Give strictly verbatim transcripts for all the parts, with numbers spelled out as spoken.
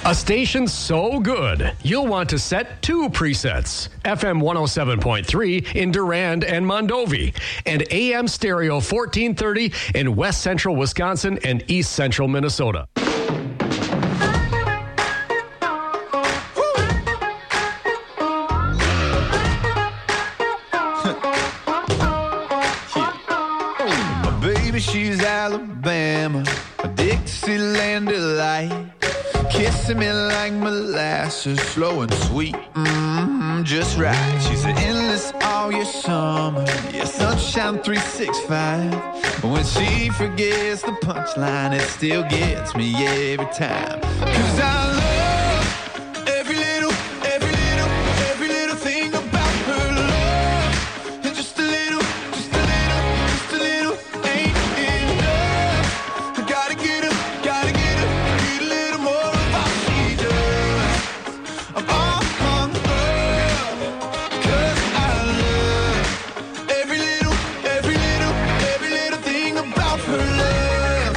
A station so good, you'll want to set two presets. F M one oh seven point three in Durand and Mondovi, and A M Stereo fourteen thirty in West Central Wisconsin and East Central Minnesota. My baby, she's Alabama, a Dixieland delight. Kissing me like molasses, slow and sweet, mm-hmm, just right. She's an endless all year summer, yeah, sunshine three sixty-five. But when she forgets the punchline, it still gets me every time. Cause I love every little, every little, every little thing about her love. And just a little, just a little, just a little ain't enough. I gotta get her, gotta get her, get a little more. I'm all hung up, cause I love every little, every little, every little thing about her love.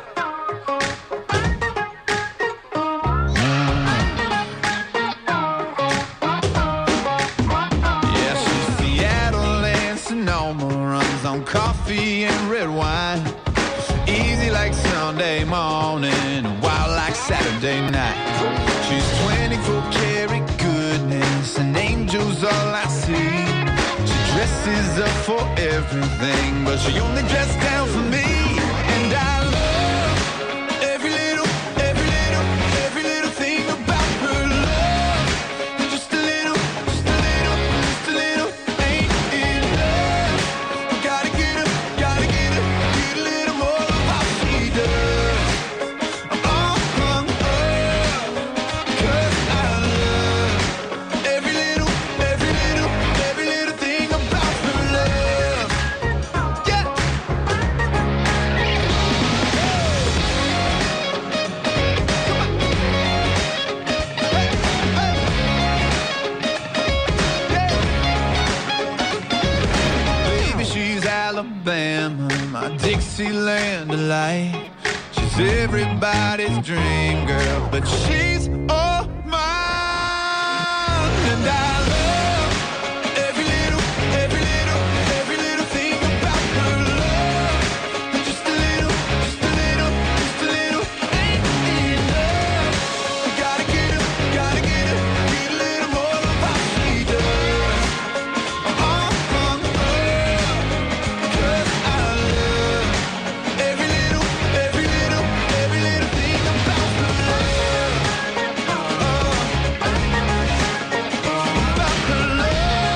Yeah, she's Seattle and Sonoma, runs on coffee and red wine. Easy like Sunday morning, wild like Saturday night. She's twenty-four karat goodness, and angels all I see. She dresses up for everything, but she only dressed down for me. And I love every little, every little, every little thing about her love. And just a little, just a little, just a little ain't enough. I gotta get her, gotta get her, get a little more of how she does. I'm all hung up, cause I love every little, every little, every little thing about her love. Yeah. Baby, she's Alabama, my Dixieland delight. She's everybody's dream girl, but she's all mine. And I love every little, every little, every little thing about her love. And just a little, just a little, just a little ain't enough. I gotta get her, gotta get her, get a little more of how she does. I'm all hung up, cause I love every little, every little, every little thing about her love. About her love.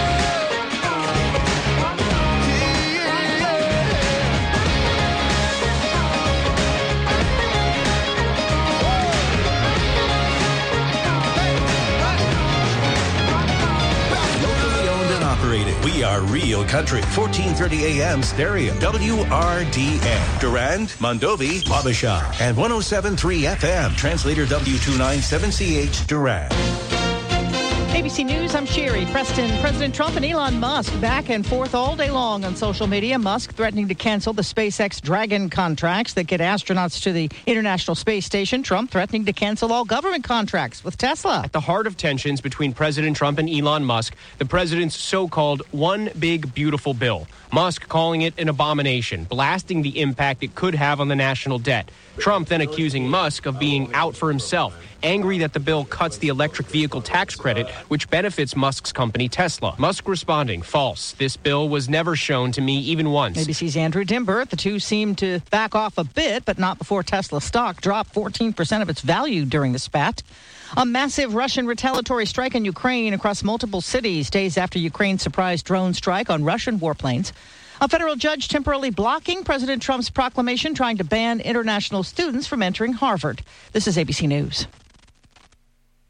Locally owned and operated. We are Real Country. fourteen thirty A M Stereo. W R D N. Durand, Mondovi, Wabasha. And one oh seven point three F M. Translator W two ninety-seven C H Durand. A B C News, I'm Sherry Preston. President Trump and Elon Musk back and forth all day long on social media. Musk threatening to cancel the SpaceX Dragon contracts that get astronauts to the International Space Station. Trump threatening to cancel all government contracts with Tesla. At the heart of tensions between President Trump and Elon Musk, the president's so-called One Big Beautiful Bill. Musk calling it an abomination, blasting the impact it could have on the national debt. Trump then accusing Musk of being out for himself, angry that the bill cuts the electric vehicle tax credit, which benefits Musk's company Tesla. Musk responding, false. This bill was never shown to me even once. A B C's Andrew Dimber. The two seemed to back off a bit, but not before Tesla stock dropped fourteen percent of its value during the spat. A massive Russian retaliatory strike in Ukraine across multiple cities days after Ukraine's surprise drone strike on Russian warplanes. A federal judge temporarily blocking President Trump's proclamation trying to ban international students from entering Harvard. This is A B C News.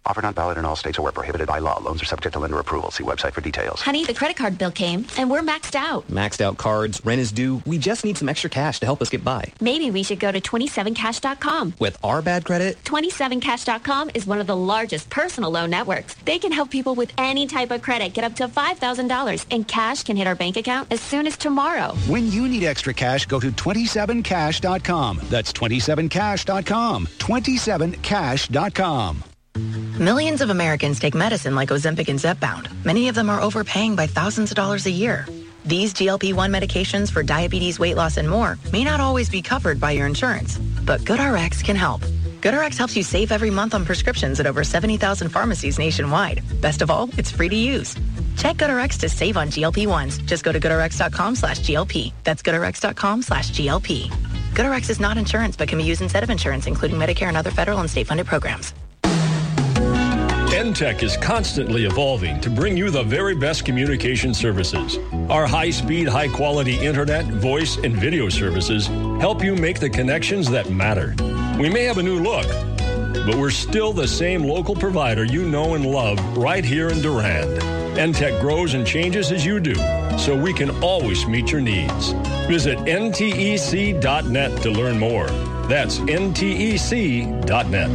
Offer not valid in all states or where prohibited by law. Loans are subject to lender approval. See website for details. Honey, the credit card bill came, and we're maxed out. Maxed out cards, rent is due. We just need some extra cash to help us get by. Maybe we should go to twenty-seven cash dot com. With our bad credit? twenty-seven cash dot com is one of the largest personal loan networks. They can help people with any type of credit get up to five thousand dollars, and cash can hit our bank account as soon as tomorrow. When you need extra cash, go to twenty-seven cash dot com. That's twenty-seven cash dot com. twenty-seven cash dot com. Millions of Americans take medicine like Ozempic and Zepbound. Many of them are overpaying by thousands of dollars a year. These G L P one medications for diabetes, weight loss, and more may not always be covered by your insurance, but GoodRx can help. GoodRx helps you save every month on prescriptions at over seventy thousand pharmacies nationwide. Best of all, it's free to use. Check GoodRx to save on G L P ones. Just go to goodrx dot com slash G L P. That's goodrx dot com slash G L P. GoodRx is not insurance, but can be used instead of insurance, including Medicare and other federal and state-funded programs. N Tech is constantly evolving to bring you the very best communication services. Our high-speed, high-quality internet, voice, and video services help you make the connections that matter. We may have a new look, but we're still the same local provider you know and love right here in Durand. N Tech grows and changes as you do, so we can always meet your needs. Visit N T E C dot net to learn more. That's N T E C dot net.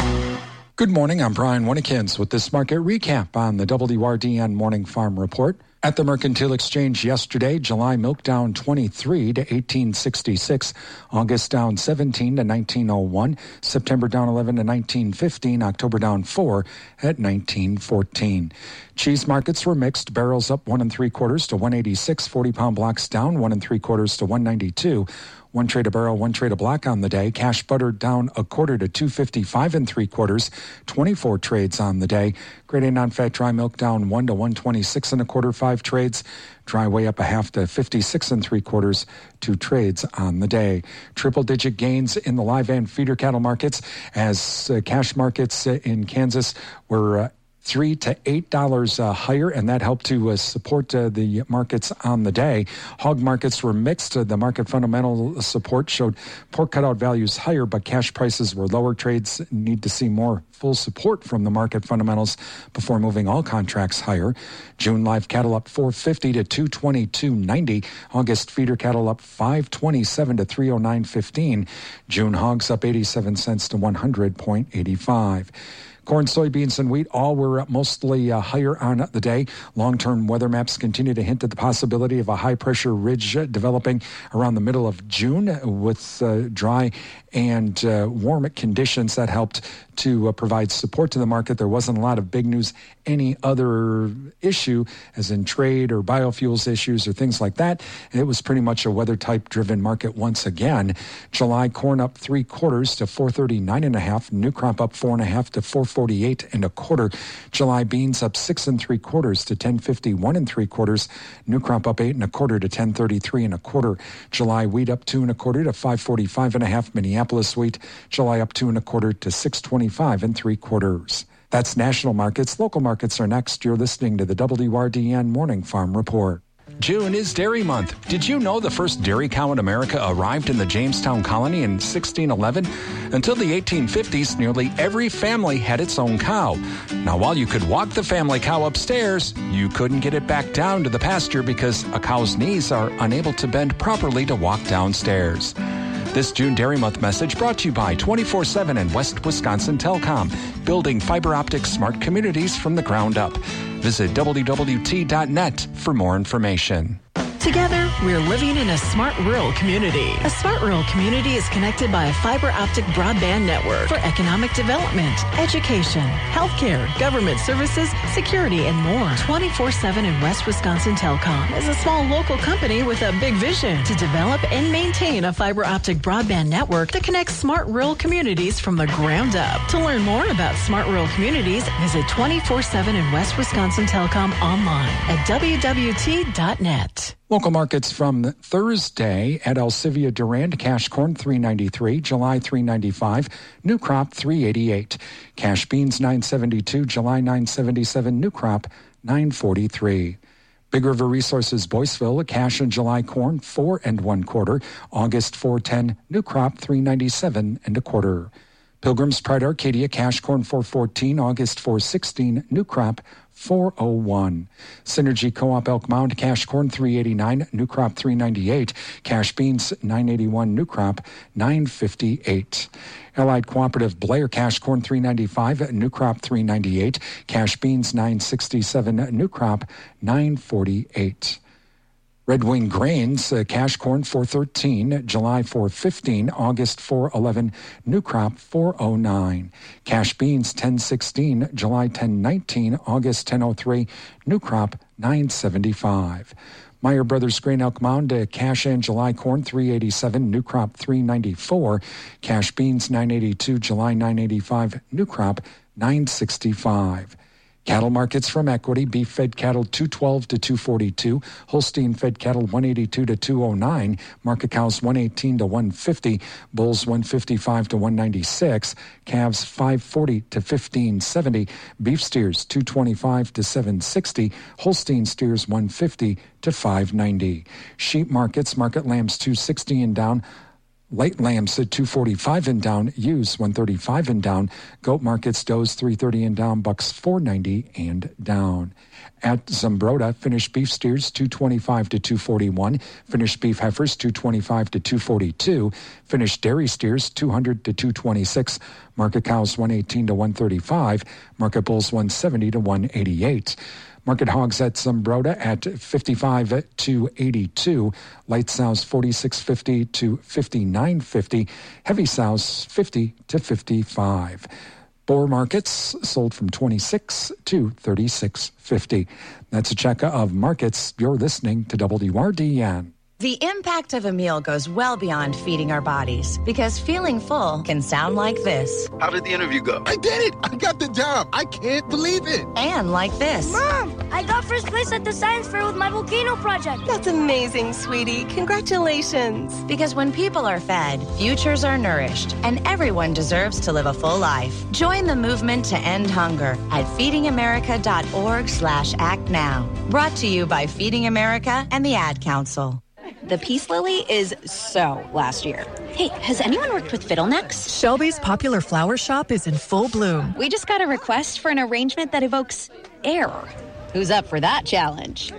Good morning, I'm Brian Winnikins with this market recap on the W R D N Morning Farm Report. At the Mercantile Exchange yesterday, July milk down twenty-three to eighteen sixty-six, August down seventeen to nineteen oh one, September down eleven to nineteen fifteen, October down four at nineteen fourteen. Cheese markets were mixed. Barrels up one and three quarters to one eighty-six, forty-pound blocks down one and three quarters to one ninety-two. One trade a barrel, one trade a block on the day. Cash butter down a quarter to two fifty-five and three quarters. twenty-four trades on the day. Grade A non-fat dry milk down one to one twenty-six and a quarter, five trades. Dry way up a half to fifty-six and three quarters, two trades on the day. Triple-digit gains in the live and feeder cattle markets as uh, cash markets uh, in Kansas were uh, three to eight dollars uh, higher, and that helped to uh, support uh, the markets on the day. Hog markets were mixed. Uh, the market fundamental support showed pork cutout values higher, but cash prices were lower. Trades need to see more full support from the market fundamentals before moving all contracts higher. June live cattle up four fifty to two twenty-two ninety. August feeder cattle up five twenty-seven to three oh nine fifteen. June hogs up eighty-seven cents to one hundred eighty-five. Corn, soybeans, and wheat all were mostly uh, higher on the day. Long-term weather maps continue to hint at the possibility of a high-pressure ridge uh, developing around the middle of June with uh, dry and uh, warm conditions that helped to uh, provide support to the market. There wasn't a lot of big news, any other issue, as in trade or biofuels issues or things like that. It was pretty much a weather-type driven market once again. July corn up three quarters to four thirty-nine and a half. New crop up four and a half to four forty-eight and a quarter. July beans up six and three quarters to ten fifty-one and three quarters. New crop up eight and a quarter to ten thirty-three and a quarter. July wheat up two and a quarter to five forty-five and a half. Minneapolis wheat, July up two and a quarter to six twenty-five and three quarters. That's national markets. Local markets are next. You're listening to the W R D N Morning Farm Report. June is Dairy Month. Did you know the first dairy cow in America arrived in the Jamestown colony in sixteen eleven? Until the eighteen fifties, nearly every family had its own cow. Now, while you could walk the family cow upstairs, you couldn't get it back down to the pasture because a cow's knees are unable to bend properly to walk downstairs. This June Dairy Month message brought to you by twenty-four seven and West Wisconsin Telecom, building fiber optic smart communities from the ground up. Visit W W T dot net for more information. Together, we're living in a smart rural community. A smart rural community is connected by a fiber optic broadband network for economic development, education, healthcare, government services, security, and more. twenty-four seven in West Wisconsin Telecom is a small local company with a big vision to develop and maintain a fiber optic broadband network that connects smart rural communities from the ground up. To learn more about smart rural communities, visit twenty-four seven in West Wisconsin Telecom online at W W T dot net. Local markets from Thursday at Alcivia Durand. Cash corn three ninety-three, July three ninety-five, new crop three eighty-eight. Cash beans nine seventy-two, July nine seventy-seven, new crop nine forty-three. Big River Resources Boyceville, cash and July corn four and one quarter, August four ten, new crop three ninety-seven and a quarter. Pilgrim's Pride Arcadia, cash corn four fourteen, August four sixteen, new crop four oh one. Synergy Co-op Elk Mound, cash corn three eighty-nine, new crop three ninety-eight, cash beans nine eighty-one, new crop nine fifty-eight. Allied Cooperative Blair, cash corn three ninety-five, new crop three ninety-eight, cash beans nine sixty-seven, new crop nine forty-eight. Red Wing Grains, uh, cash corn four thirteen, July four fifteen, August four eleven, new crop four oh nine. Cash beans ten sixteen, July ten nineteen, August ten oh three, new crop nine seventy-five. Meyer Brothers Grain Elk Mound, uh, cash and July corn three eighty-seven, new crop three ninety-four. Cash beans nine eighty-two, July nine eighty-five, new crop nine sixty-five. Cattle markets from Equity: beef fed cattle two twelve to two forty-two, Holstein fed cattle one eighty-two to two oh nine, market cows one eighteen to one fifty, bulls one fifty-five to one ninety-six, calves five forty to fifteen seventy, beef steers two twenty-five to seven sixty, Holstein steers one fifty to five ninety. Sheep markets: market lambs two sixty and down, light lambs at two forty-five and down, ewes one thirty-five and down. Goat markets: does three thirty and down, bucks four ninety and down. At Zumbrota, finished beef steers two twenty-five to two forty-one, finished beef heifers two twenty-five to two forty-two, finished dairy steers two hundred to two twenty-six, market cows one eighteen to one thirty-five, market bulls one seventy to one eighty-eight. Market hogs at Zumbrota at fifty-five to eighty-two, light sows forty-six fifty to fifty-nine fifty, heavy sows fifty to fifty-five. Boar markets sold from twenty-six to thirty-six fifty. That's a check of markets. You're listening to W R D N. The impact of a meal goes well beyond feeding our bodies, because feeling full can sound like this. How did the interview go? I did it! I got the job! I can't believe it! And like this. Mom, I got first place at the science fair with my volcano project. That's amazing, sweetie. Congratulations. Because when people are fed, futures are nourished, and everyone deserves to live a full life. Join the movement to end hunger at feedingamerica.org slash act now. Brought to you by Feeding America and the Ad Council. The Peace Lily is so last year. Hey, has anyone worked with Fiddlenecks? Shelby's popular flower shop is in full bloom. We just got a request for an arrangement that evokes air. Who's up for that challenge?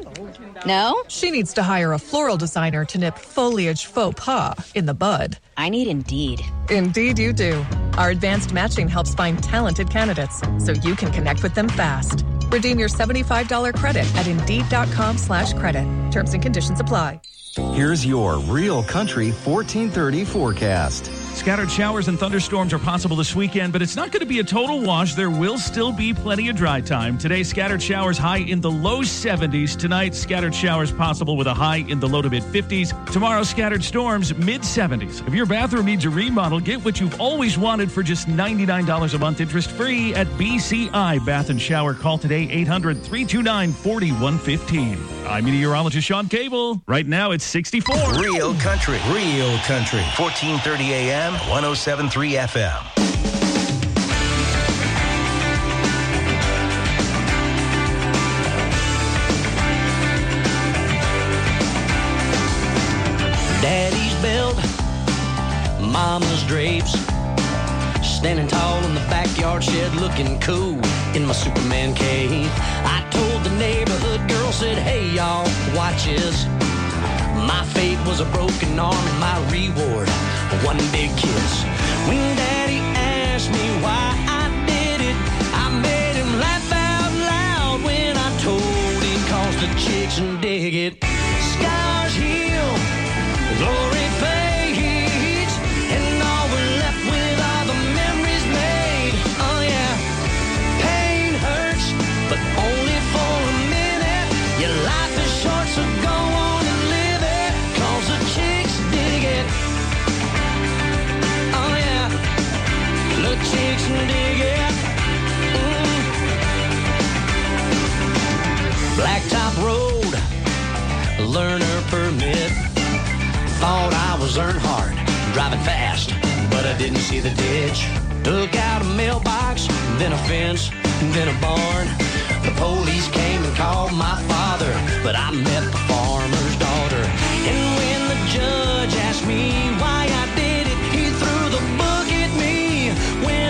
No? She needs to hire a floral designer to nip foliage faux pas in the bud. I need Indeed. Indeed you do. Our advanced matching helps find talented candidates so you can connect with them fast. Redeem your seventy-five dollars credit at Indeed.com slash credit. Terms and conditions apply. Here's your Real Country fourteen thirty forecast. Scattered showers and thunderstorms are possible this weekend, but it's not going to be a total wash. There will still be plenty of dry time. Today, scattered showers high in the low seventies. Tonight, scattered showers possible with a high in the low to mid-fifties. Tomorrow, scattered storms mid-seventies. If your bathroom needs a remodel, get what you've always wanted for just ninety-nine dollars a month, interest-free at B C I Bath and Shower. Call today, eight hundred, three two nine, four one one five. I'm meteorologist Sean Cable. Right now, it's sixty-four. Real Country. Real Country. fourteen thirty a.m., one oh seven point three F M. Daddy's belt, mama's drapes, standing tall in the backyard shed looking cool in my Superman cape. I told the neighborhood girl, said, hey y'all, watch this. My fate was a broken arm and my reward, one big kiss. When Daddy asked me why I did it, I made him laugh out loud when I told him, cause the chicks dig it. Scars heal, glory fades, and all we're left with are the memories made. Oh yeah, pain hurts, but only for a minute. Your life is short, so go on and live it, cause the chicks dig it. Oh yeah, the chicks dig it. Mm. Blacktop road, learner permit. Thought I was Earnhardt, driving fast, but I didn't see the ditch. Took out a mailbox, then a fence, then a barn. The police came and called my father, but I met the farmer's daughter. And when the judge asked me why I did it, he threw the book at me. When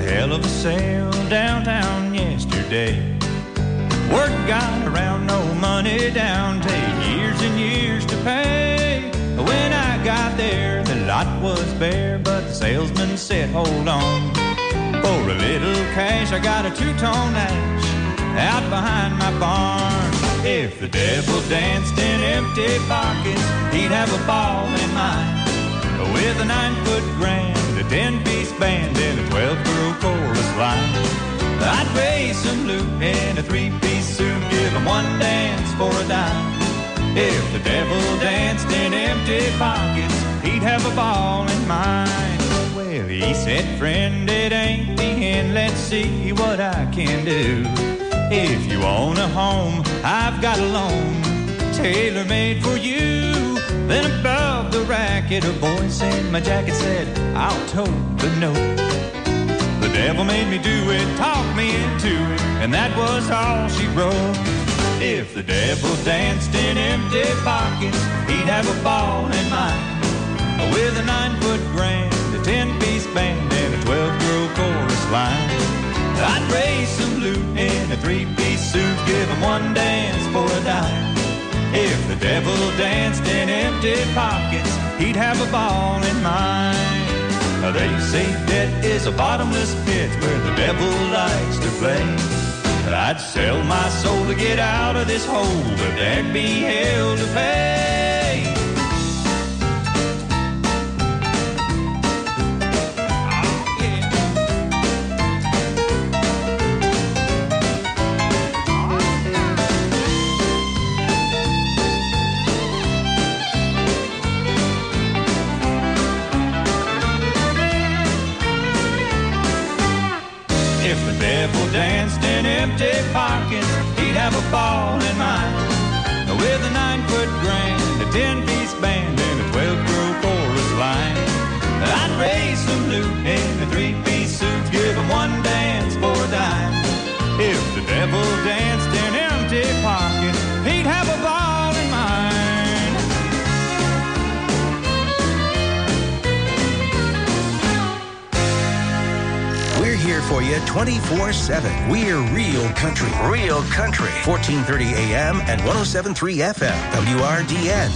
hell of a sale downtown yesterday. Word got around, no money down, take years and years to pay. When I got there, the lot was bare, but the salesman said, hold on. For a little cash, I got a two-tone ash out behind my barn. If the devil danced in empty pockets, he'd have a ball in mine. With a nine-foot grand, a ten-piece band, and a twelve-girl chorus line. I'd raise some loot in a three-piece suit, give him one dance for a dime. If the devil danced in empty pockets, he'd have a ball in mine. Well, he said, friend, it ain't the end, let's see what I can do. If you own a home, I've got a loan, tailor-made for you. Then above the racket, a voice in my jacket said, I'll tote the note. The devil made me do it, talked me into it, and that was all she wrote. If the devil danced in empty pockets, he'd have a ball in mine. With a nine-foot grand, a ten-piece band, and a twelve-girl chorus line. I'd raise some loot in a three-piece suit, give him one dance for a dime. If the devil danced in empty pockets, he'd have a ball in mine. They say debt is a bottomless pit where the devil likes to play. I'd sell my soul to get out of this hole, but there'd be hell to pay. If the devil danced in empty pockets, he'd have a ball in mine. With a nine-foot grand, a ten-piece band, and a twelve-girl chorus line. I'd raise some loot in a three-piece suit, give him one dance for a dime. If the devil danced in empty pockets, he'd have a ball in mine. We're here for you twenty-four seven. We're Real Country. Real Country. fourteen thirty A M and one oh seven point three F M. W R D N.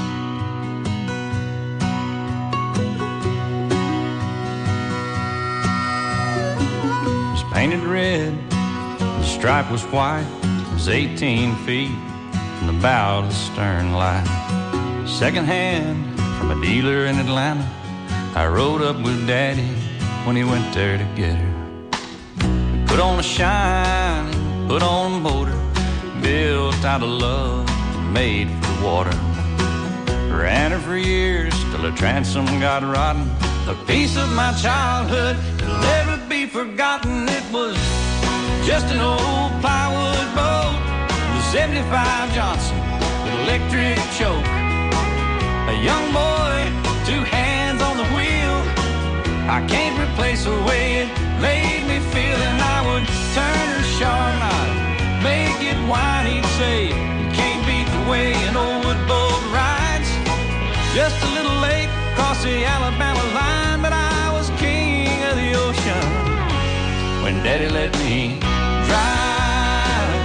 It was painted red. The stripe was white. It was eighteen feet from the bow to the stern light. Second hand from a dealer in Atlanta. I rode up with Daddy when he went there to get her. Put on a shine, put on a motor, built out of love and made for the water. Ran her for years till her transom got rotten. A piece of my childhood that'll never be forgotten. It was just an old plywood boat, the seventy-five Johnson with electric choke. A young boy, two hands on the wheel. I can't replace the way it made me feel. And I would turn her sharp, I'd make it whine. He'd say, you can't beat the way an old wood boat rides. Just a little late across the Alabama line, but I was king of the ocean when Daddy let me drive.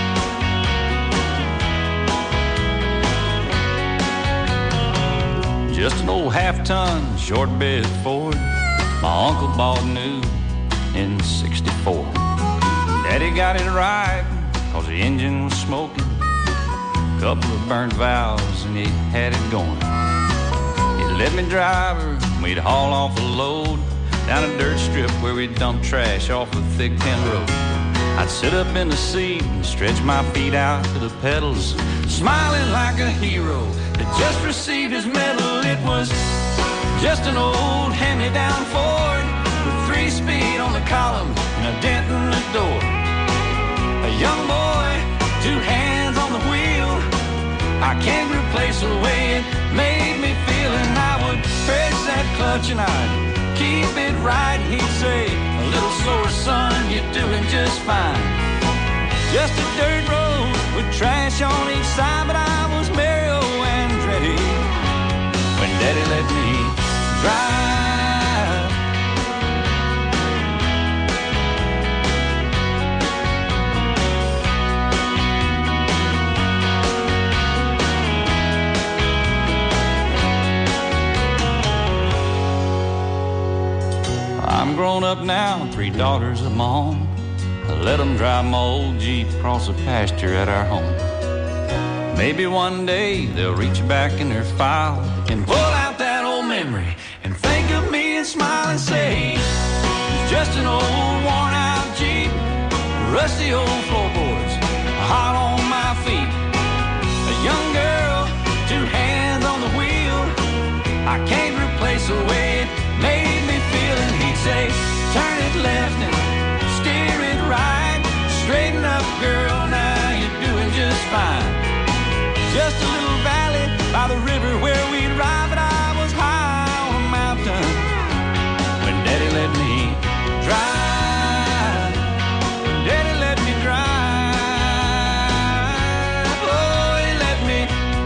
Just an old half-ton short bed Ford my uncle bought new in sixty-four. Daddy got it right, cause the engine was smoking. Couple of burnt valves and he had it going. He'd let me drive her, and we'd haul off a load down a dirt strip where we'd dump trash off a thick tin road. I'd sit up in the seat and stretch my feet out to the pedals, smiling like a hero that just received his medal. It was just an old hand-me-down Ford with three-speed on the column and a dent in the door. A young boy, two hands on the wheel. I can't replace the way it made me feel. And I would press that clutch and I'd keep it right. He'd say, a little slower, son, you're doing just fine. Just a dirt road with trash on each side, but I was Mario Andretti when Daddy let me drive. up now, three daughters of my own. I let them drive my old Jeep across the pasture at our home. Maybe one day they'll reach back in their file and pull out that old memory and think of me and smile and say, it's just an old worn out Jeep, rusty old floorboards, hot on my feet. A young girl, two hands on the wheel, I can't replace the way it made me feel. And he'd say, turn it left and steer it right, straighten up girl, now you're doing just fine. Just a little valley by the river where we'd ride, but I was high on a mountain when Daddy let me drive. When Daddy let me drive. Oh, he let me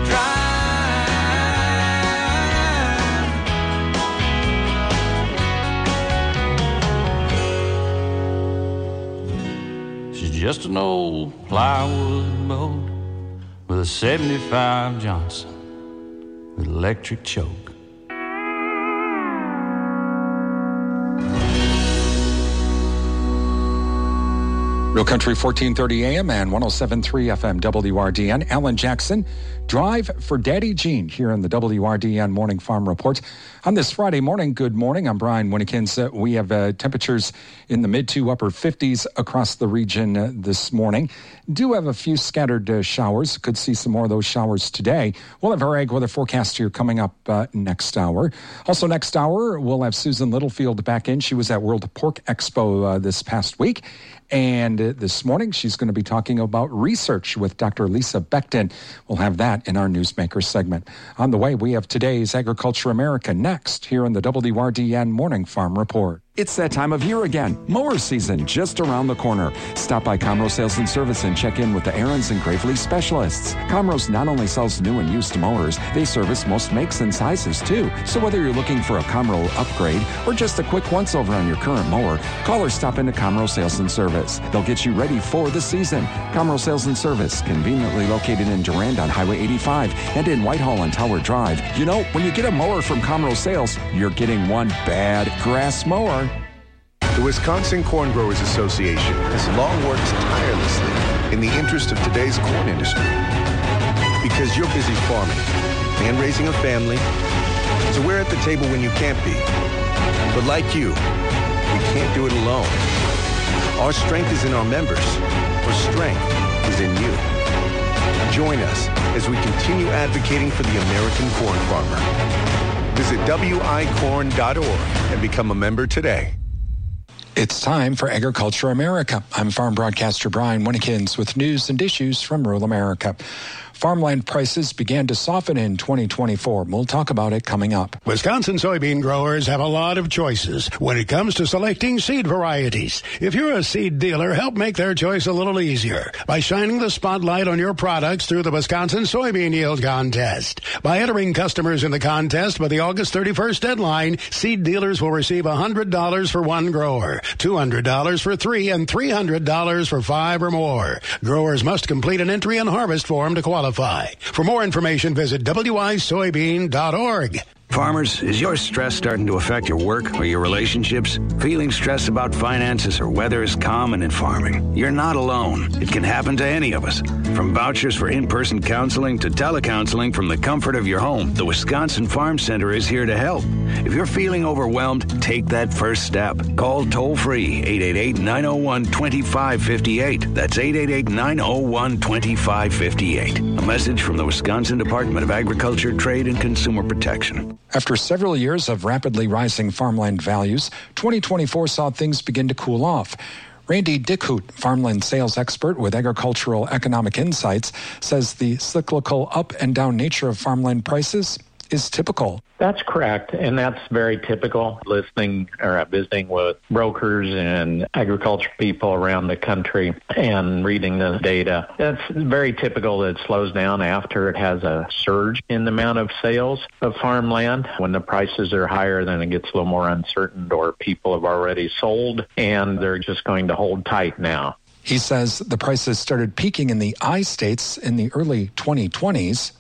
drive. She's just an old plywood boat with a seventy-five Johnson with electric choke. Real Country fourteen thirty A M and one oh seven point three F M W R D N. Alan Jackson, Drive for Daddy Gene here in the W R D N Morning Farm Report. On this Friday morning, good morning. I'm Brian Winnikins. Uh, we have uh, temperatures in the mid to upper fifties across the region uh, this morning. Do have a few scattered uh, showers. Could see some more of those showers today. We'll have our ag weather forecast here coming up uh, next hour. Also next hour, we'll have Susan Littlefield back in. She was at World Pork Expo uh, this past week. And uh, this morning, she's going to be talking about research with Doctor Lisa Becton. We'll have that in our Newsmaker segment. On the way, we have today's Agriculture America next here in the W R D N Morning Farm Report. It's that time of year again. Mower season just around the corner. Stop by Comro Sales and Service and check in with the Aaron's and Gravely specialists. Comro's not only sells new and used mowers, they service most makes and sizes too. So whether you're looking for a Comro upgrade or just a quick once-over on your current mower, call or stop into Comro Sales and Service. They'll get you ready for the season. Comro Sales and Service, conveniently located in Durand on Highway eighty-five and in Whitehall on Tower Drive. You know, when you get a mower from Comro Sales, you're getting one bad grass mower. The Wisconsin Corn Growers Association has long worked tirelessly in the interest of today's corn industry. Because you're busy farming and raising a family, so we're at the table when you can't be. But like you, we can't do it alone. Our strength is in our members. Our strength is in you. Join us as we continue advocating for the American corn farmer. Visit W I corn dot org and become a member today. It's time for Agriculture America. I'm farm broadcaster Brian Winnikins with news and issues from rural America. Farmland prices began to soften in twenty twenty-four. We'll talk about it coming up. Wisconsin soybean growers have a lot of choices when it comes to selecting seed varieties. If you're a seed dealer, help make their choice a little easier by shining the spotlight on your products through the Wisconsin Soybean Yield Contest. By entering customers in the contest by the August thirty-first deadline, seed dealers will receive one hundred dollars for one grower, two hundred dollars for three, and three hundred dollars for five or more. Growers must complete an entry and harvest form to qualify. For more information, visit W I soybean dot org. Farmers, is your stress starting to affect your work or your relationships? Feeling stressed about finances or weather is common in farming. You're not alone. It can happen to any of us. From vouchers for in-person counseling to telecounseling from the comfort of your home, the Wisconsin Farm Center is here to help. If you're feeling overwhelmed, take that first step. Call toll-free eight eight eight, nine oh one, two five five eight. That's eight eight eight, nine oh one, two five five eight. A message from the Wisconsin Department of Agriculture, Trade, and Consumer Protection. After several years of rapidly rising farmland values, twenty twenty-four saw things begin to cool off. Randy Dickhout, farmland sales expert with Agricultural Economic Insights, says the cyclical up and down nature of farmland prices is typical. That's correct, and that's very typical. Listening or visiting with brokers and agriculture people around the country and reading the data, that's very typical that it slows down after it has a surge in the amount of sales of farmland. When the prices are higher, then it gets a little more uncertain, or people have already sold, and they're just going to hold tight now. He says the prices started peaking in the I states in the early twenty twenties.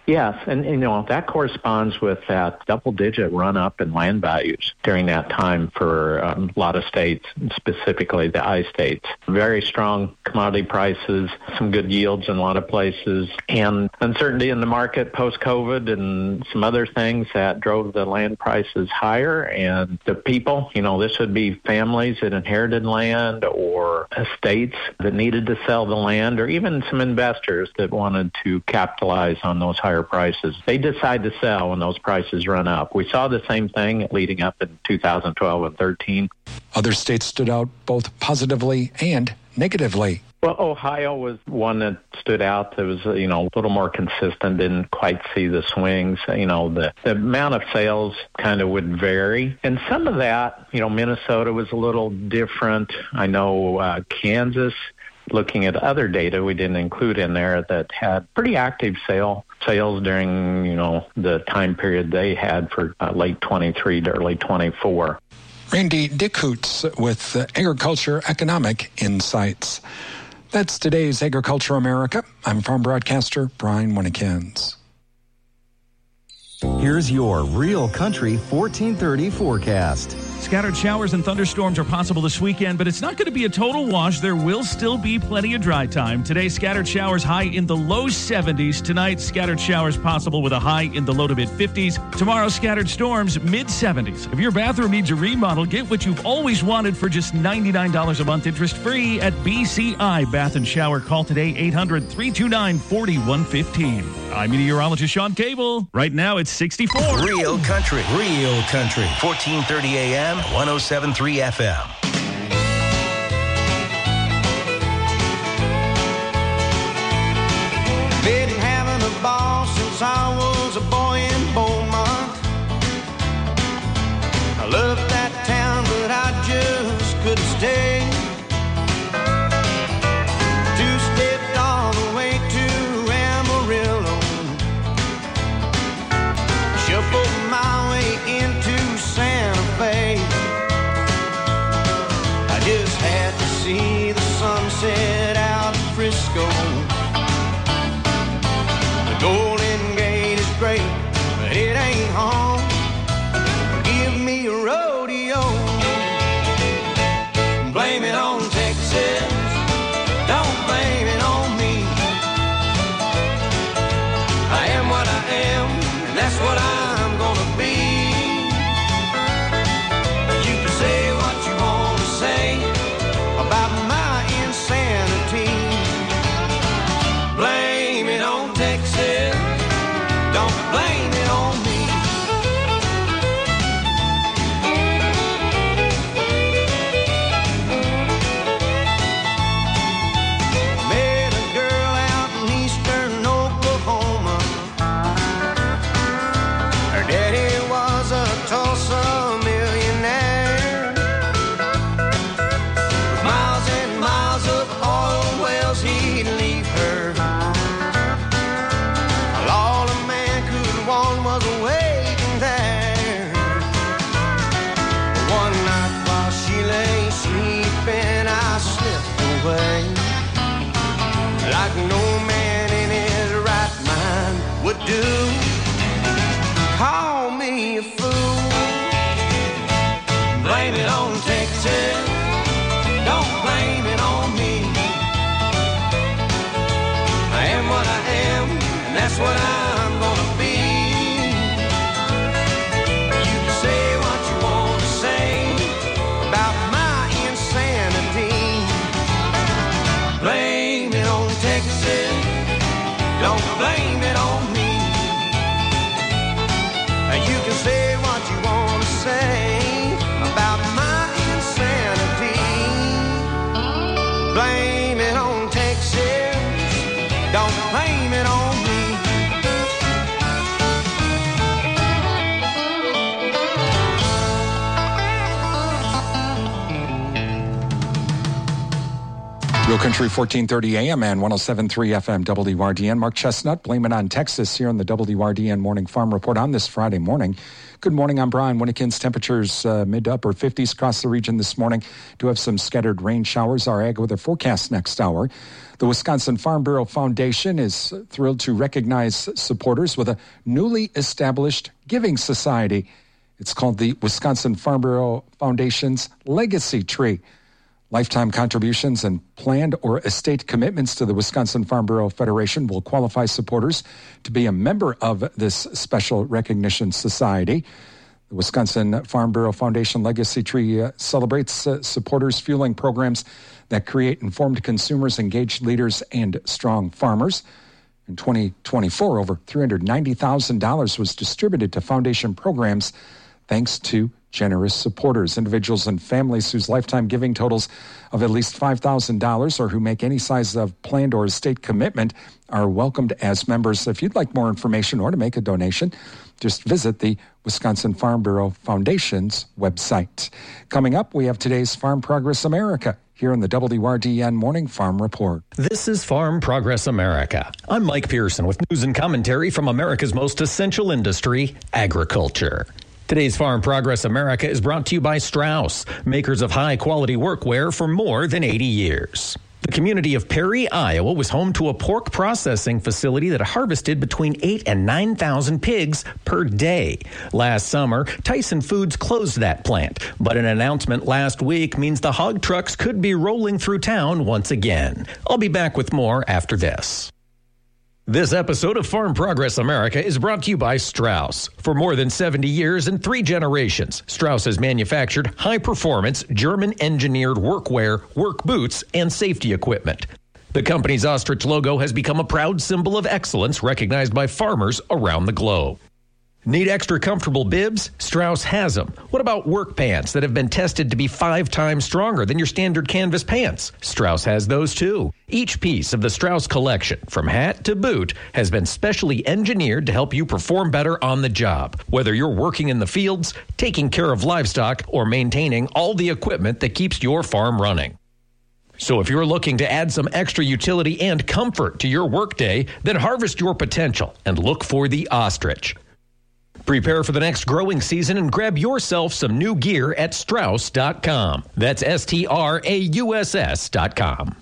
Yes, and you know that corresponds with that double-digit run-up in land values during that time for um, a lot of states, specifically the I states. Very strong commodity prices, some good yields in a lot of places, and uncertainty in the market post-COVID and some other things that drove the land prices higher. And the people, you know, this would be families that inherited land or estates that needed to sell the land, or even some investors that wanted to capitalize on those higher prices. They decide to sell when those prices run up. We saw the same thing leading up in two thousand twelve and thirteen. Other states stood out both positively and negatively. Well, Ohio was one that stood out that was, you know, a little more consistent, didn't quite see the swings. You know, the, the amount of sales kind of would vary. And some of that, you know, Minnesota was a little different. I know uh, Kansas, looking at other data we didn't include in there, that had pretty active sale sales during, you know, the time period they had for uh, late twenty-three to early twenty-four. Randy Dickhoots with uh, Agriculture Economic Insights. That's today's Agriculture America. I'm farm broadcaster Brian Winnikins. Here's your Real Country fourteen thirty forecast. Scattered showers and thunderstorms are possible this weekend, but it's not going to be a total wash. There will still be plenty of dry time. Today, scattered showers high in the low seventies. Tonight, scattered showers possible with a high in the low to mid fifties. Tomorrow, scattered storms mid seventies. If your bathroom needs a remodel, get what you've always wanted for just ninety-nine dollars a month interest free at B C I Bath and Shower. Call today, eight hundred, three two nine, four one one five. I'm meteorologist Sean Cable. Right now, it's sixty-four. Real Country. Real Country. fourteen thirty a.m. one oh seven point three F M. Been having a ball since I was a boy in Beaumont. I love that town, but I just couldn't stay. Two-stepped all the way to Amarillo, shuffled my way into Santa Fe. I just had to see the sunset out in Frisco. The Golden Gate is great, but it ain't home. Give me a rodeo. Blame it on Texas. Don't blame it on me. I am what I am, and that's what I'm gonna be. You can say what you want to say about my insanity. Blame it on Texas. Don't blame it on me. Met a girl out in eastern Oklahoma. Her daddy was a Tulsa millionaire. With miles and miles of oil wells he'd leave her. All a man could want was waiting there. One night while she lay sleeping, I slipped away, like no man in his right mind would do. Call me a fool. Blame it on Texas. Don't blame it on me. I am what I am, and that's what I'm gonna be. You can say what you want to say about my insanity. Blame it on Texas. Don't blame it on me. You can say what you want to say about my insanity. Blame it on Texas. Don't blame it on me. Real Country fourteen thirty A M and one oh seven point three F M W R D N. Mark Chestnut, blame it on Texas here on the W R D N Morning Farm Report on this Friday morning. Good morning, I'm Brian Winnekins. Temperatures uh, mid to upper fifties across the region this morning. Do have some scattered rain showers. Our ag weather forecast next hour. The Wisconsin Farm Bureau Foundation is thrilled to recognize supporters with a newly established giving society. It's called the Wisconsin Farm Bureau Foundation's Legacy Tree. Lifetime contributions and planned or estate commitments to the Wisconsin Farm Bureau Federation will qualify supporters to be a member of this special recognition society. The Wisconsin Farm Bureau Foundation Legacy Tree uh, celebrates uh, supporters fueling programs that create informed consumers, engaged leaders, and strong farmers. In twenty twenty-four, over three hundred ninety thousand dollars was distributed to foundation programs thanks to generous supporters. Individuals and families whose lifetime giving totals of at least five thousand dollars or who make any size of planned or estate commitment are welcomed as members. If you'd like more information or to make a donation, just visit the Wisconsin Farm Bureau Foundation's website. Coming up, we have today's Farm Progress America here in the W R D N Morning Farm Report. This is Farm Progress America. I'm Mike Pearson with news and commentary from America's most essential industry, agriculture. Today's Farm Progress America is brought to you by Strauss, makers of high-quality workwear for more than eighty years. The community of Perry, Iowa was home to a pork processing facility that harvested between eight and nine thousand pigs per day. Last summer, Tyson Foods closed that plant, but an announcement last week means the hog trucks could be rolling through town once again. I'll be back with more after this. This episode of Farm Progress America is brought to you by Strauss. For more than seventy years and three generations, Strauss has manufactured high-performance, German-engineered workwear, work boots, and safety equipment. The company's ostrich logo has become a proud symbol of excellence recognized by farmers around the globe. Need extra comfortable bibs? Strauss has them. What about work pants that have been tested to be five times stronger than your standard canvas pants? Strauss has those too. Each piece of the Strauss collection, from hat to boot, has been specially engineered to help you perform better on the job, whether you're working in the fields, taking care of livestock, or maintaining all the equipment that keeps your farm running. So if you're looking to add some extra utility and comfort to your workday, then harvest your potential and look for the ostrich. Prepare for the next growing season and grab yourself some new gear at Strauss dot com. That's S T R A U S S dot com.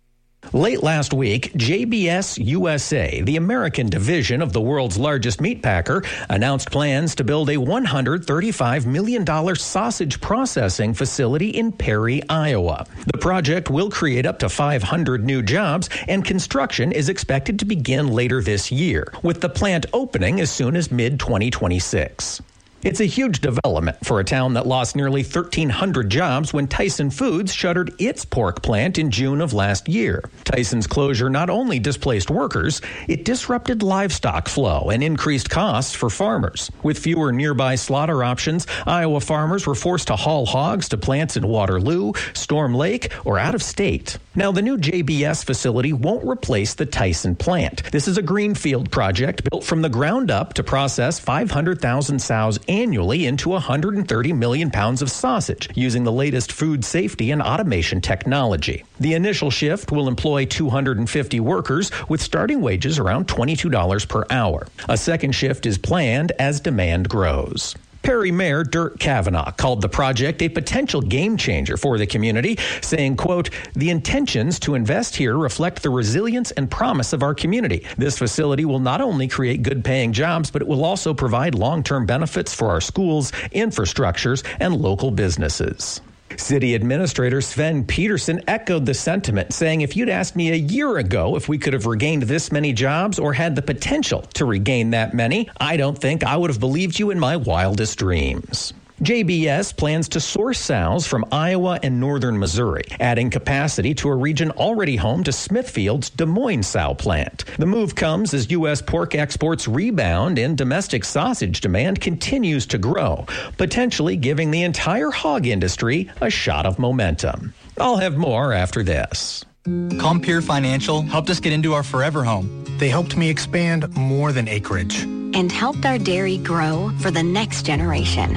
Late last week, J B S U S A, the American division of the world's largest meat packer, announced plans to build a one hundred thirty-five million dollars sausage processing facility in Perry, Iowa. The project will create up to five hundred new jobs, and construction is expected to begin later this year, with the plant opening as soon as mid twenty twenty-six. It's a huge development for a town that lost nearly thirteen hundred jobs when Tyson Foods shuttered its pork plant in June of last year. Tyson's closure not only displaced workers, it disrupted livestock flow and increased costs for farmers. With fewer nearby slaughter options, Iowa farmers were forced to haul hogs to plants in Waterloo, Storm Lake, or out of state. Now, the new J B S facility won't replace the Tyson plant. This is a greenfield project built from the ground up to process five hundred thousand sows annually into one hundred thirty million pounds of sausage using the latest food safety and automation technology. The initial shift will employ two hundred fifty workers with starting wages around twenty-two dollars per hour. A second shift is planned as demand grows. Perry Mayor Dirk Kavanaugh called the project a potential game changer for the community, saying, quote, "The intentions to invest here reflect the resilience and promise of our community. This facility will not only create good-paying jobs, but it will also provide long-term benefits for our schools, infrastructures, and local businesses." City Administrator Sven Peterson echoed the sentiment, saying, "If you'd asked me a year ago if we could have regained this many jobs or had the potential to regain that many, I don't think I would have believed you in my wildest dreams." J B S plans to source sows from Iowa and northern Missouri, adding capacity to a region already home to Smithfield's Des Moines sow plant. The move comes as U S pork exports rebound and domestic sausage demand continues to grow, potentially giving the entire hog industry a shot of momentum. I'll have more after this. Compeer Financial helped us get into our forever home. They helped me expand more than acreage. And helped our dairy grow for the next generation.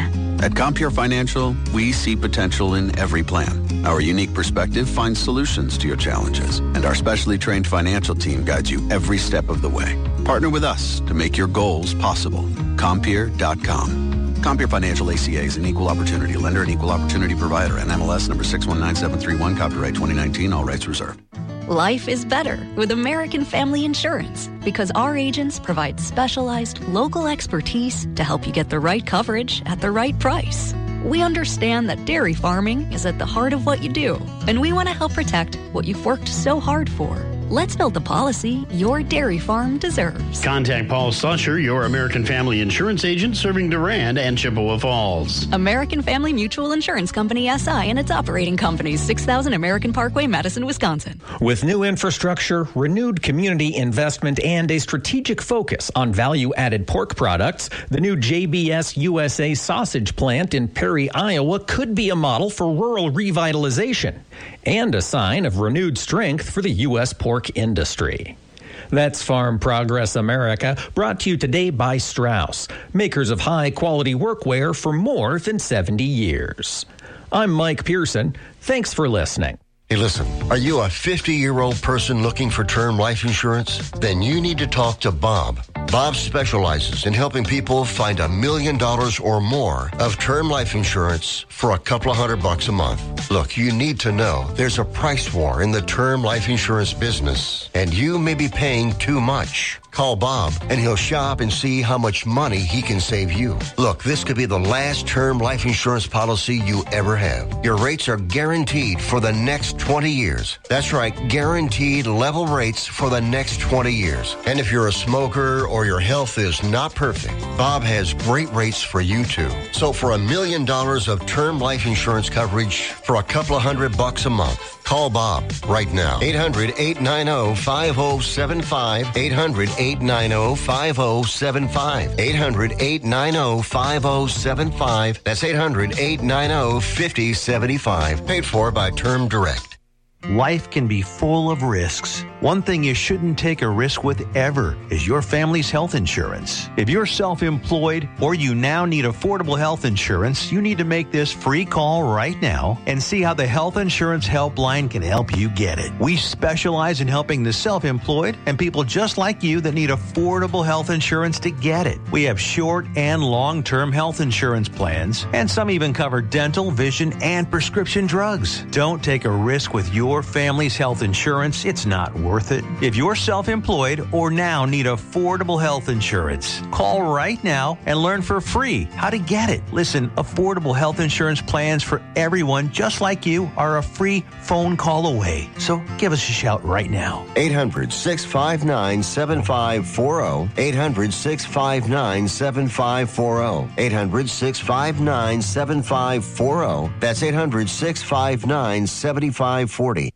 At Compeer Financial, we see potential in every plan. Our unique perspective finds solutions to your challenges, and our specially trained financial team guides you every step of the way. Partner with us to make your goals possible. Compeer dot com. Compeer Financial A C A is an equal opportunity lender and equal opportunity provider. N M L S number six one nine seven three one, copyright twenty nineteen, all rights reserved. Life is better with American Family Insurance because our agents provide specialized local expertise to help you get the right coverage at the right price. We understand that dairy farming is at the heart of what you do, and we want to help protect what you've worked so hard for. Let's build the policy your dairy farm deserves. Contact Paul Susher, your American Family Insurance agent serving Durand and Chippewa Falls. American Family Mutual Insurance Company, S I, and its operating companies, six thousand American Parkway, Madison, Wisconsin. With new infrastructure, renewed community investment, and a strategic focus on value-added pork products, the new J B S U S A sausage plant in Perry, Iowa could be a model for rural revitalization and a sign of renewed strength for the U S pork industry. That's Farm Progress America, brought to you today by Strauss, makers of high-quality workwear for more than seventy years. I'm Mike Pearson. Thanks for listening. Hey, listen, are you a fifty-year-old person looking for term life insurance? Then you need to talk to Bob. Bob specializes in helping people find a million dollars or more of term life insurance for a couple of hundred bucks a month. Look, you need to know there's a price war in the term life insurance business, and you may be paying too much. Call Bob, and he'll shop and see how much money he can save you. Look, this could be the last term life insurance policy you ever have. Your rates are guaranteed for the next twenty years. That's right, guaranteed level rates for the next twenty years. And if you're a smoker or your health is not perfect, Bob has great rates for you too. So for a million dollars of term life insurance coverage for a couple of hundred bucks a month, call Bob right now. eight hundred, eight nine zero, five zero seven five. eight hundred, eight nine zero, five zero seven five. eight hundred, eight nine zero, five zero seven five. That's eight hundred, eight nine zero, five zero seven five. Paid for by Term Direct. Life can be full of risks. One thing you shouldn't take a risk with ever is your family's health insurance. If you're self-employed or you now need affordable health insurance, you need to make this free call right now and see how the Health Insurance Helpline can help you get it. We specialize in helping the self-employed and people just like you that need affordable health insurance to get it. We have short and long-term health insurance plans, and some even cover dental, vision, and prescription drugs. Don't take a risk with your family's health insurance. It's not worth it. If you're self-employed or now need affordable health insurance, call right now and learn for free how to get it. Listen, affordable health insurance plans for everyone just like you are a free phone call away. So give us a shout right now. eight hundred, six five nine, seven five four zero. eight hundred, six five nine, seven five four zero. eight hundred, six five nine, seven five four zero. That's eight hundred, six five nine, seven five four zero.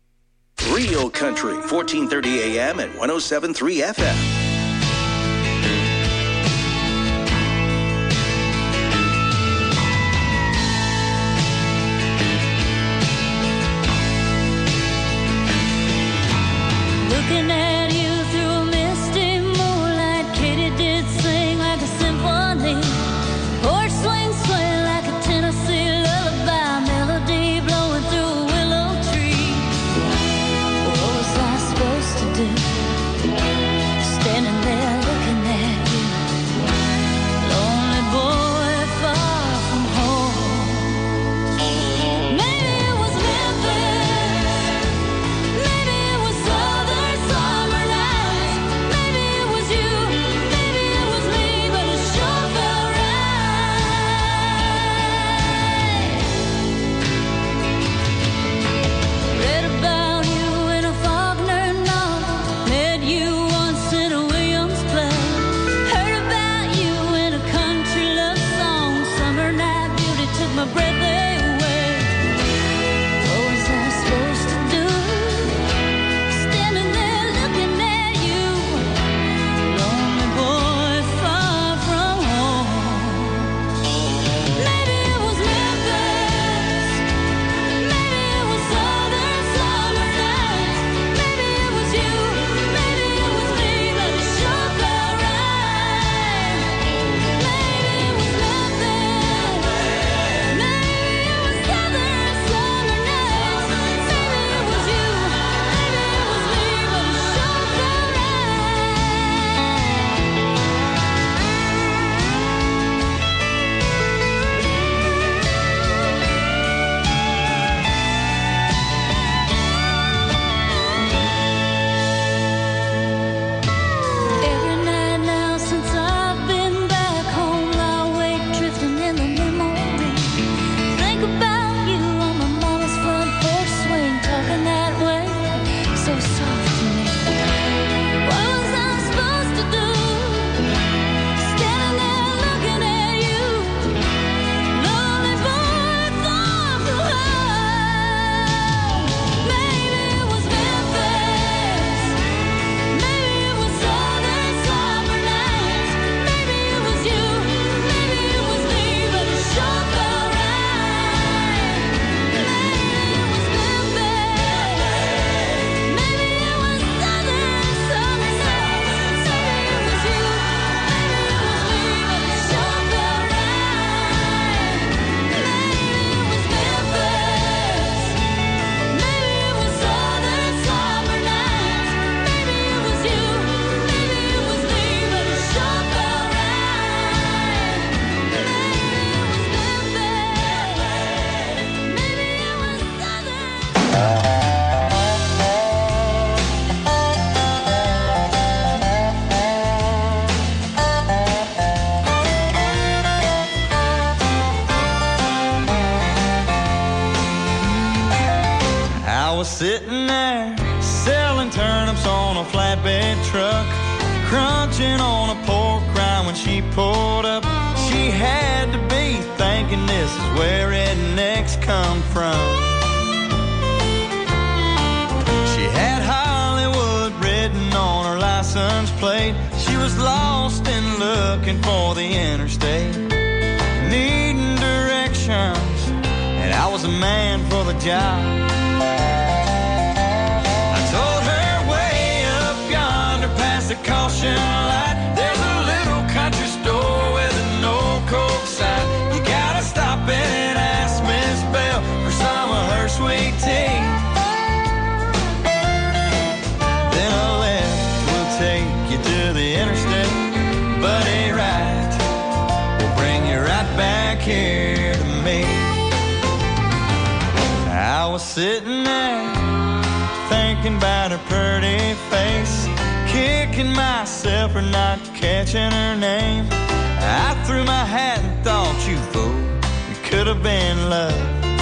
Real Country, fourteen thirty A M and one oh seven point three F M. Looking at you through a misty moonlight, Katie did sing like a symphony. Porch swing, swing like a Tennessee lullaby, melody blowing through a willow tree. What was I supposed to do? Stay I was sitting there selling turnips on a flatbed truck, crunching on a pork rind when she pulled up. She had to be thinking this is where rednecks come from. She had Hollywood written on her license plate. She was lost and looking for the interstate, needing directions, and I was a man for the job. I told her way up yonder past the caution light, there's a little country store with an old Coke sign. You gotta stop and ask Miss Bell for some of her sweet tea. Then a left will take you to the interstate, but a right will bring you right back here to me. I was sitting there thinking about her pretty face, kicking myself for not catching her name. I threw my hat and thought, you fool, it could have been love.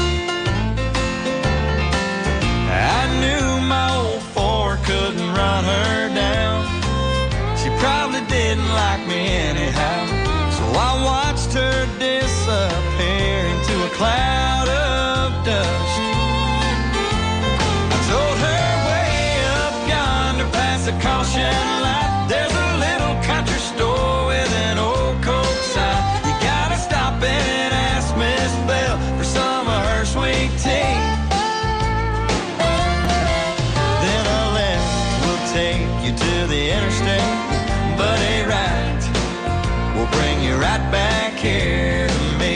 I knew my old Ford couldn't run her down. She probably didn't like me anyhow, so I watched her disappear into a cloud of dust. I told her way up yonder past the caution light, there's a little country store with an old Coke sign. You gotta stop and ask Miss Bell for some of her sweet tea. Then a left will take you to the interstate, but a right will bring you right back here to me.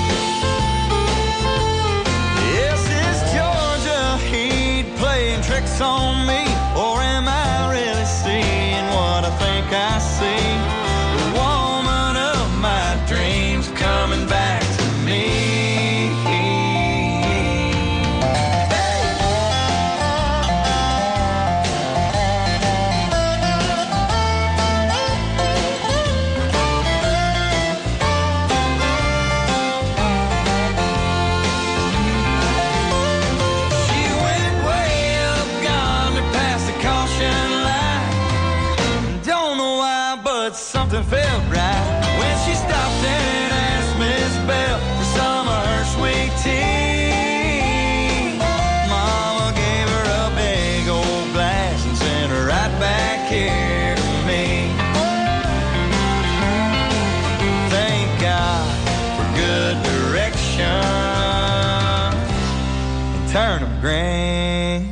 Yes, is Georgia heat playing tricks on me, or am I really seeing what I think I see? The woman of my dreams coming back to me. Something felt right when she stopped and asked Miss Bell for some of her sweet tea. Mama gave her a big old glass and sent her right back here to me. Thank God for good direction and turnip greens.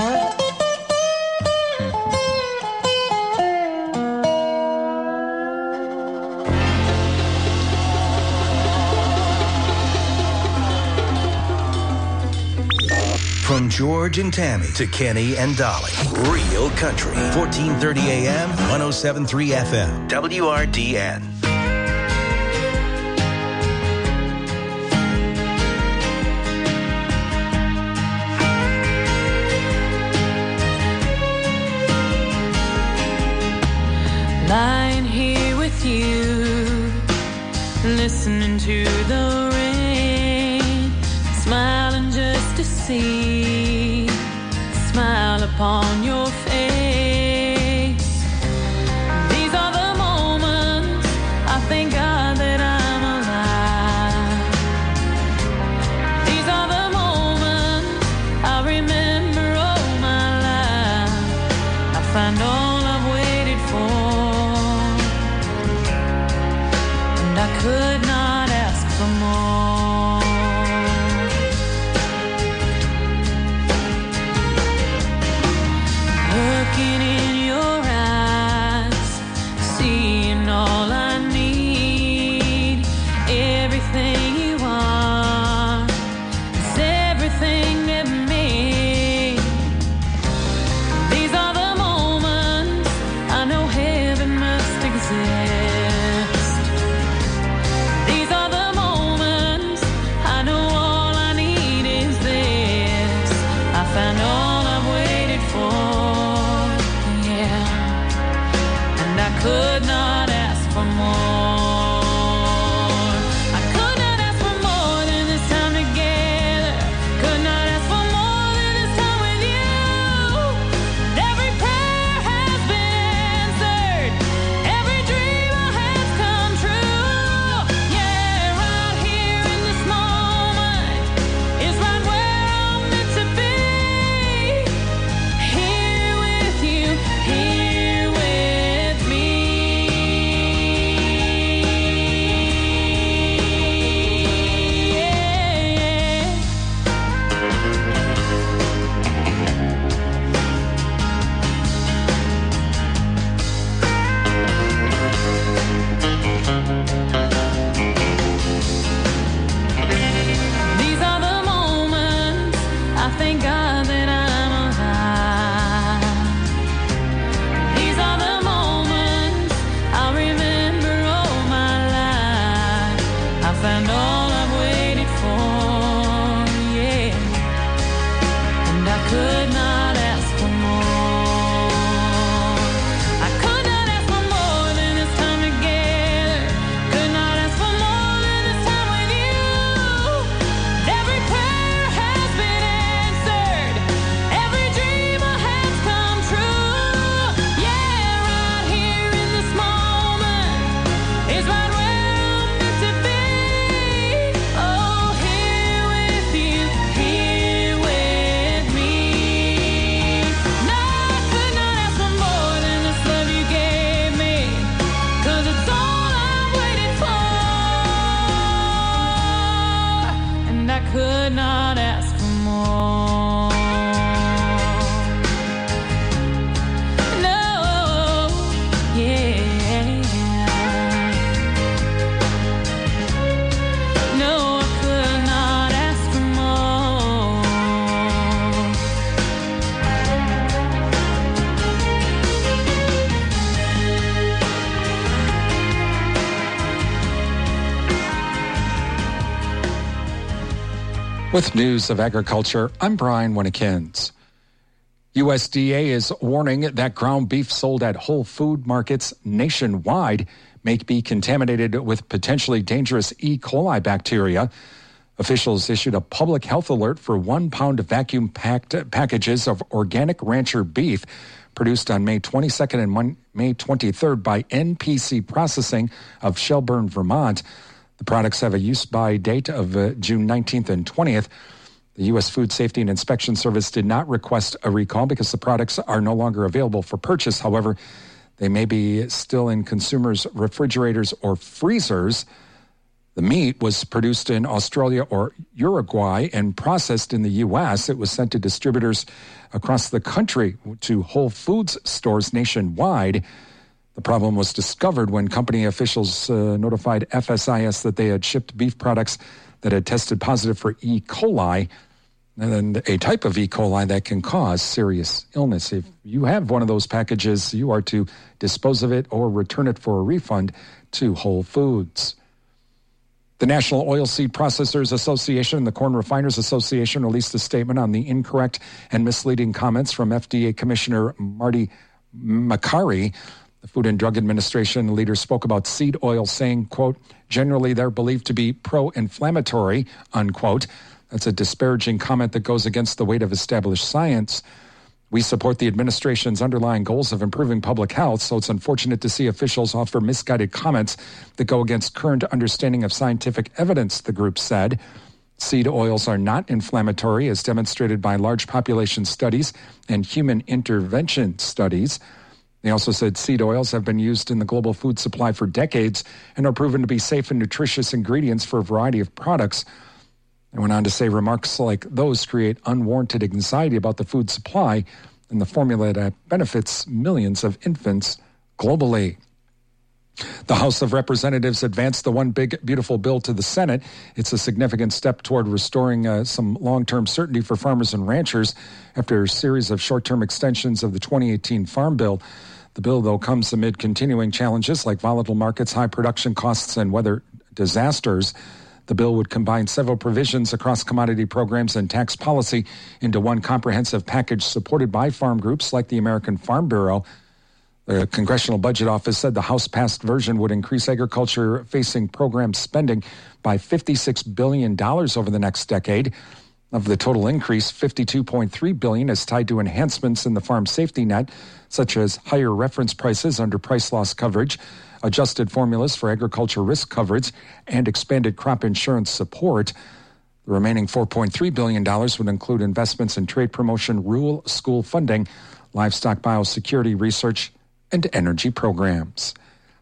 From George and Tammy to Kenny and Dolly. Real Country. fourteen thirty A M, one oh seven point three F M. W R D N. Lying here with you, listening to the rain, smiling just to see the smile upon your face. These are the moments I thank God that I'm alive. These are the moments I remember all my life. I find all I've waited for, and I could not ask for more. Looking in your eyes, seeing all I need, everything you are is everything to me. These are the moments I know heaven must exist. These are the moments I know all I need is this. I found all I've waited for. I could not ask for more. I could not ask for more than this time together. Could not ask for more than this time With news of agriculture, I'm Brian Winnikins. U S D A is warning that ground beef sold at Whole Food markets nationwide may be contaminated with potentially dangerous E. coli bacteria. Officials issued a public health alert for one pound of vacuum-packed packages of organic rancher beef produced on May twenty-second and May twenty-third by N P C Processing of Shelburne, Vermont. The products have a use-by date of uh, June nineteenth and twentieth. The U S Food Safety and Inspection Service did not request a recall because the products are no longer available for purchase. However, they may be still in consumers' refrigerators or freezers. The meat was produced in Australia or Uruguay and processed in the U S. It was sent to distributors across the country to Whole Foods stores nationwide. The problem was discovered when company officials uh, notified F S I S that they had shipped beef products that had tested positive for E. coli, and a type of E. coli that can cause serious illness. If you have one of those packages, you are to dispose of it or return it for a refund to Whole Foods. The National Oilseed Processors Association and the Corn Refiners Association released a statement on the incorrect and misleading comments from F D A Commissioner Marty Makary. The Food and Drug Administration leader spoke about seed oil, saying, quote, generally they're believed to be pro-inflammatory, unquote. That's a disparaging comment that goes against the weight of established science. We support the administration's underlying goals of improving public health, so it's unfortunate to see officials offer misguided comments that go against current understanding of scientific evidence, the group said. Seed oils are not inflammatory, as demonstrated by large population studies and human intervention studies. They also said seed oils have been used in the global food supply for decades and are proven to be safe and nutritious ingredients for a variety of products. They went on to say remarks like those create unwarranted anxiety about the food supply and the formula that benefits millions of infants globally. The House of Representatives advanced the One Big Beautiful Bill to the Senate. It's a significant step toward restoring uh, some long-term certainty for farmers and ranchers after a series of short-term extensions of the twenty eighteen Farm Bill. The bill, though, comes amid continuing challenges like volatile markets, high production costs, and weather disasters. The bill would combine several provisions across commodity programs and tax policy into one comprehensive package supported by farm groups like the American Farm Bureau. The Congressional Budget Office said the House-passed version would increase agriculture-facing program spending by fifty-six billion dollars over the next decade. Of the total increase, fifty-two point three billion dollars is tied to enhancements in the farm safety net, such as higher reference prices under price loss coverage, adjusted formulas for agriculture risk coverage, and expanded crop insurance support. The remaining four point three billion dollars would include investments in trade promotion, rural school funding, livestock biosecurity research, and energy programs.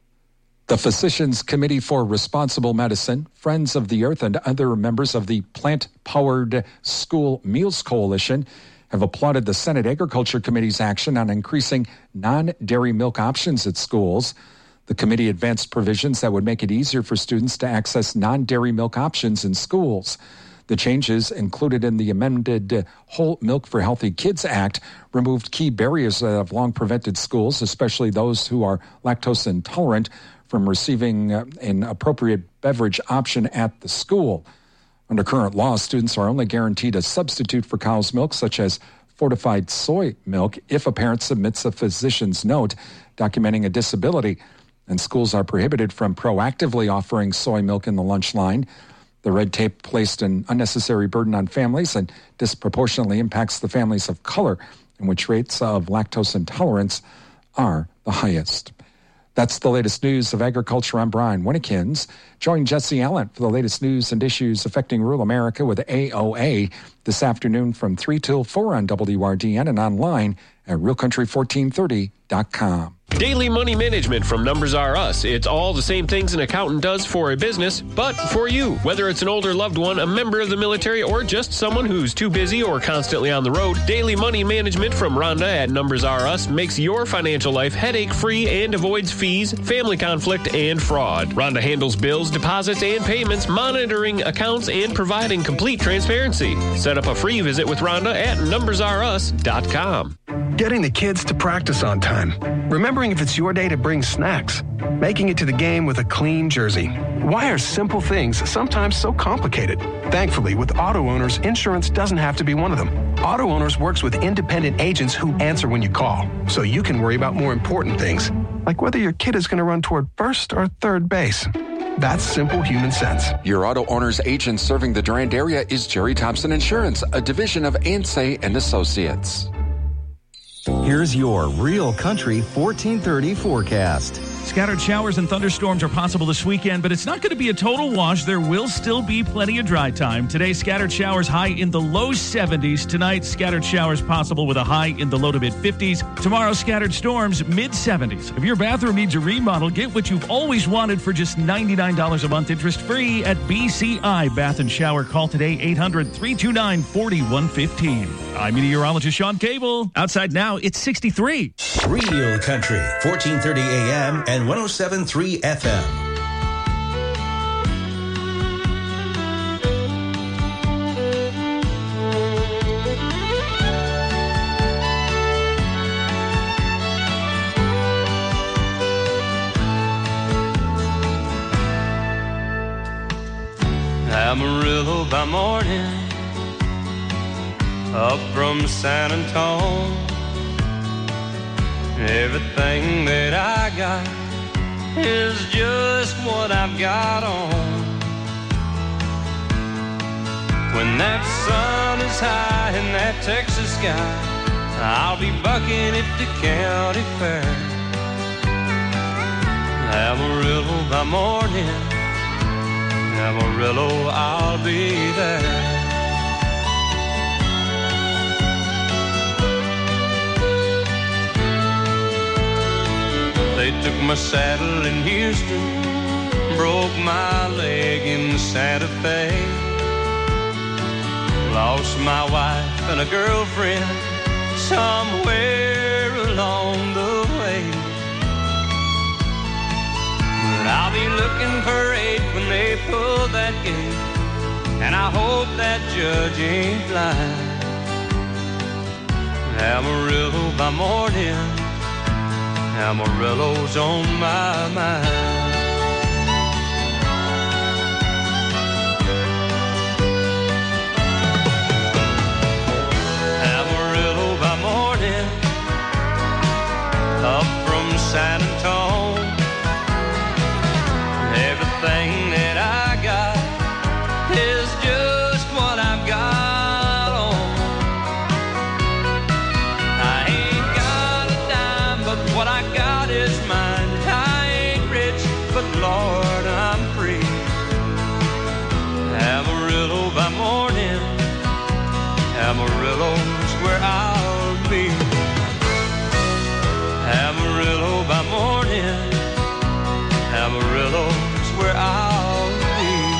The Physicians Committee for Responsible Medicine, Friends of the Earth, and other members of the Plant-Powered School Meals Coalition have applauded the Senate Agriculture Committee's action on increasing non-dairy milk options at schools. The committee advanced provisions that would make it easier for students to access non-dairy milk options in schools. The changes included in the amended Whole Milk for Healthy Kids Act removed key barriers that have long prevented schools, especially those who are lactose intolerant, from receiving an appropriate beverage option at the school. Under current law, students are only guaranteed a substitute for cow's milk, such as fortified soy milk, if a parent submits a physician's note documenting a disability, and schools are prohibited from proactively offering soy milk in the lunch line. The red tape placed an unnecessary burden on families and disproportionately impacts the families of color, in which rates of lactose intolerance are the highest. That's the latest news of agriculture. I'm Brian Winnikins. Join Jesse Allen for the latest news and issues affecting rural America with A O A this afternoon from three till four on W R D N and online at real country fourteen thirty dot com. Daily Money Management from Numbers R Us. It's all the same things an accountant does for a business, but for you. Whether it's an older loved one, a member of the military, or just someone who's too busy or constantly on the road, Daily Money Management from Rhonda at Numbers R Us makes your financial life headache-free and avoids fees, family conflict, and fraud. Rhonda handles bills, deposits, and payments, monitoring accounts, and providing complete transparency. Set up a free visit with Rhonda at numbers r us dot com. getting the kids to practice on time, remembering if it's your day to bring snacks, making it to the game with a clean jersey. Why are simple things sometimes so complicated? Thankfully, with Auto Owners, insurance doesn't have to be one of them. Auto Owners works with independent agents who answer when you call, so you can worry about more important things, like whether your kid is going to run toward first or third base. That's simple human sense. Your Auto Owners agent serving the Durand area is Jerry Thompson Insurance, a division of Ansay and Associates. Here's your Real Country fourteen thirty forecast. Scattered showers and thunderstorms are possible this weekend, but it's not going to be a total wash. There will still be plenty of dry time. Today, scattered showers high in the low seventies. Tonight, scattered showers possible with a high in the low to mid fifties. Tomorrow, scattered storms mid seventies. If your bathroom needs a remodel, get what you've always wanted for just ninety-nine dollars a month, interest free at B C I Bath and Shower. Call today, eight hundred, three two nine, four one one five. I'm meteorologist Sean Cable. Outside now, it's sixty-three. Real Country, fourteen thirty A M and one oh seven point three F M. Amarillo by morning, up from San Antonio. Everything that I got is just what I've got on. When that sun is high in that Texas sky, I'll be bucking at the county fair. Amarillo by morning, Amarillo, I'll be there. They took my saddle in Houston, broke my leg in Santa Fe, lost my wife and a girlfriend somewhere along the way. But I'll be looking for eight when they pull that gate, and I hope that judge ain't lying. Amarillo by morning, Amarillo's on my mind. Amarillo by morning, up from San Antonio. Everything that I got is just what I've got on. I ain't got a dime, but what I got is mine. I ain't rich, but Lord, I'm free. Amarillo by morning, Amarillo's where I'll be. Amarillo by morning, Amarillo's where I'll be.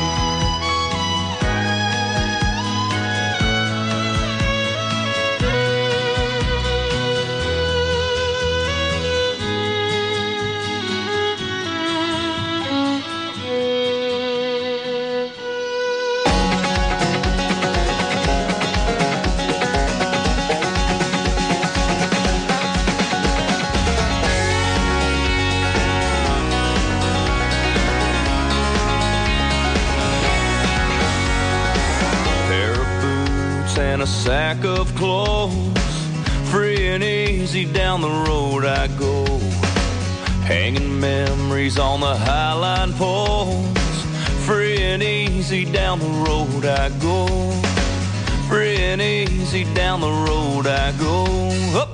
And a sack of clothes, free and easy down the road I go, hanging memories on the highline poles. Free and easy down the road I go, free and easy down the road I go. Up.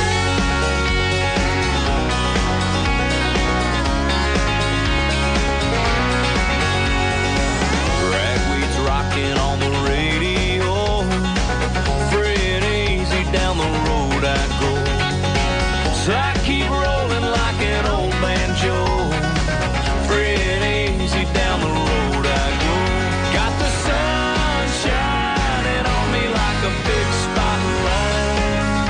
Ragweed's rocking on the radio, down the road I go. So I keep rolling like an old banjo, free and easy down the road I go. Got the sun shining on me like a big spotlight.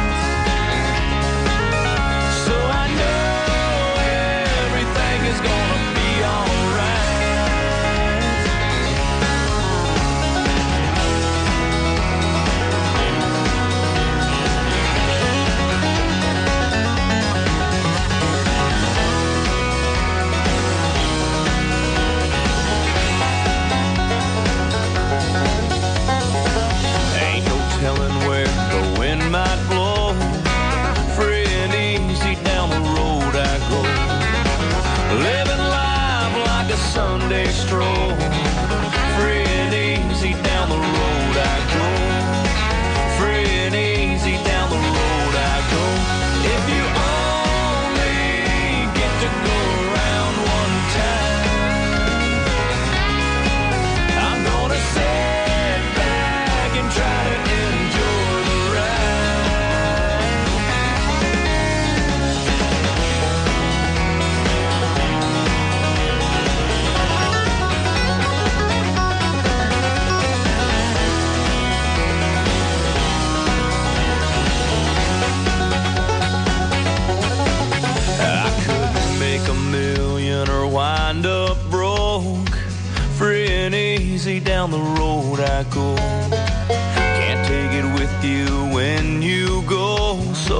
easy down the road I go. Can't take it with you when you go.